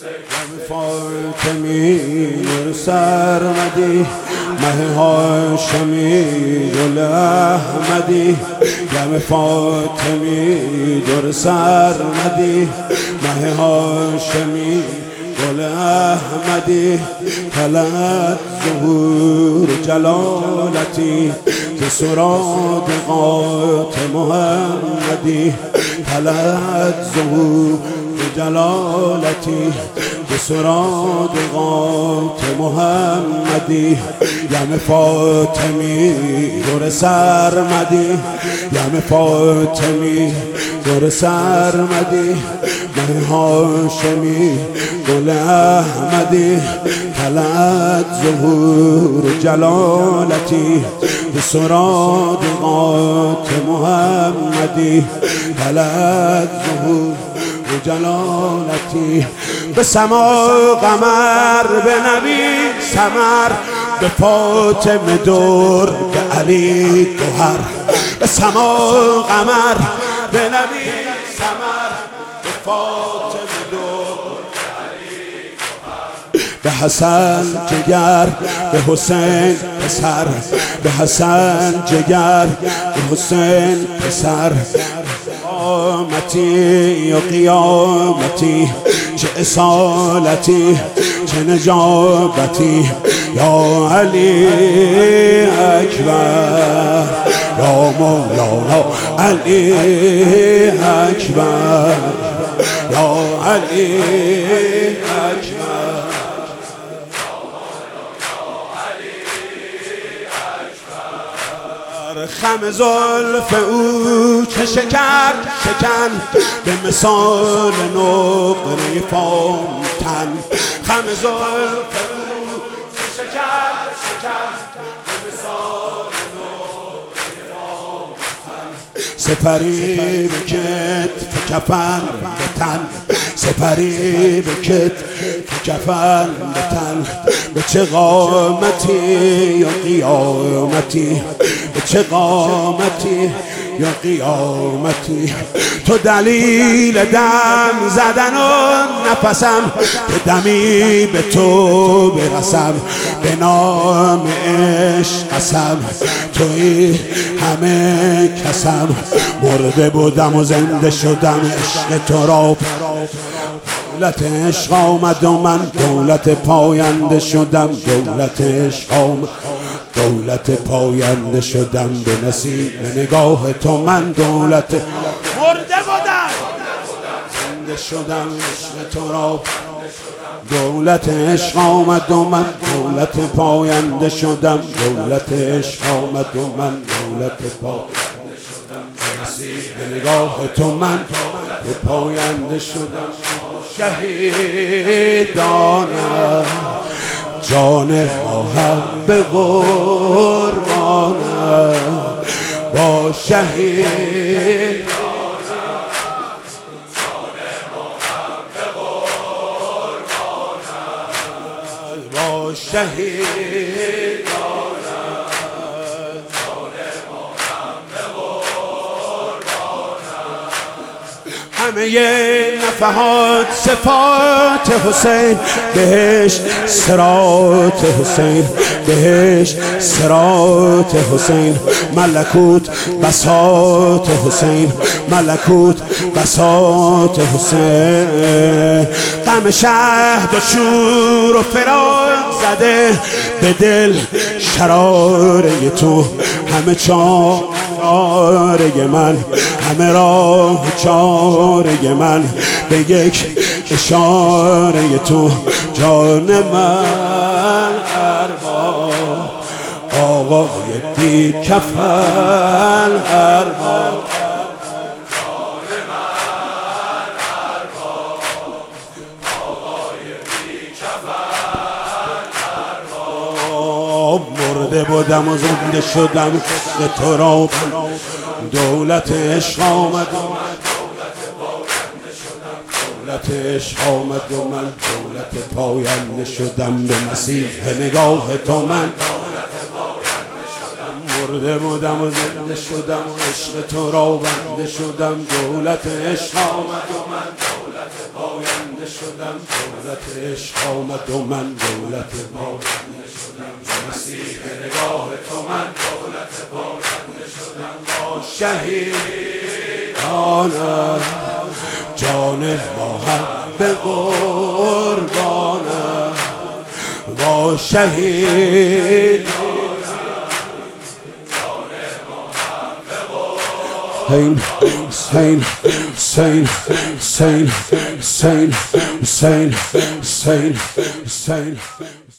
فاطمی نور سرمدی مه هاشمی گل احمدی گم فاطمی نور سرمدی مه هاشمی گل احمدی طلعت ظهور جلالتی که سرادقات محمدی طلعت ظهور جلالتی به سرادقات محمدی یم فاطمی دور سرمدی یم فاطمی دور سرمدی مه هاشمی گل احمدی طلعت ظهور جلالتی به سرادقات محمدی طلعت ظهور جلالتی به سما قمر به نبی سمر به فاطمه دور به علی گوهر به سما قمر به نبی سمر به فاطمه دور به علی گوهر به حسن جگر به حسین پسر به حسن جگر به حسین پسر قیامتی و قیامتی چه اصالتی چه نجابتی یا علی اکبر یا مولانا علی اکبر یا علی اکبر خم زلف او چه شکر شکن به مثال نقره فامتن خم زلف او چه شکر شکن به مثال نقره فامتن سپری به کتف کفن به تن سپری به کتف کفن به تن به چه قامتی یا قیامتی به چه قامتی یا قیامتی تو دلیل دم زدن و نفسم که دمی به تو برسم به نام عشق قسم توی همه کسم مرده بودم و زنده شدم عشق تو را دولت عشق آمد و من دولت پاینده شدم دولت عشق آمد دولت پاینده شدم به نصیب نگاه تو من دولت مرده بودم زنده شدم عشق تو را دولت عشق آمد و من دولت پاینده شدم دولت عشق آمد و من دولت پاینده شدم به نصیب نگاه تو من پاینده شدم شهیدانم جان ما هم به قربانم با شهید جان ما هم به قربانم با شهید همه نفحات صفات حسین بهش صراط حسین بهش صراط حسین ملکوت بساط حسین ملکوت بساط حسین غم شهد و شور و فراق زده به دل شراره تو همه چاره من همه راه چاره من به یک اشاره تو جان من ارباب آقای بی کفن ارباب جان من ارباب آقای بی کفن ارباب مرده بودم و زنده شدم به تو را دولت عشق آمد دولت عشق آمد و من دولت پاینده شدم به مسیح نگاه تو من مرده بودم و زنده شدم و عشق تو را بنده شدم دولت عشق آمد و من دولت پاینده شدم شدم، دولت عشق آمد و من دولت پاینده شدم. مسیح نگاه تو من دولت پاینده شدم. با شهیدانم جان ما هم به قربانم، با شهید Hussein, Hussein, Hussein, Hussein, Hussein, Hussein, Hussein, Hussein, Hussein.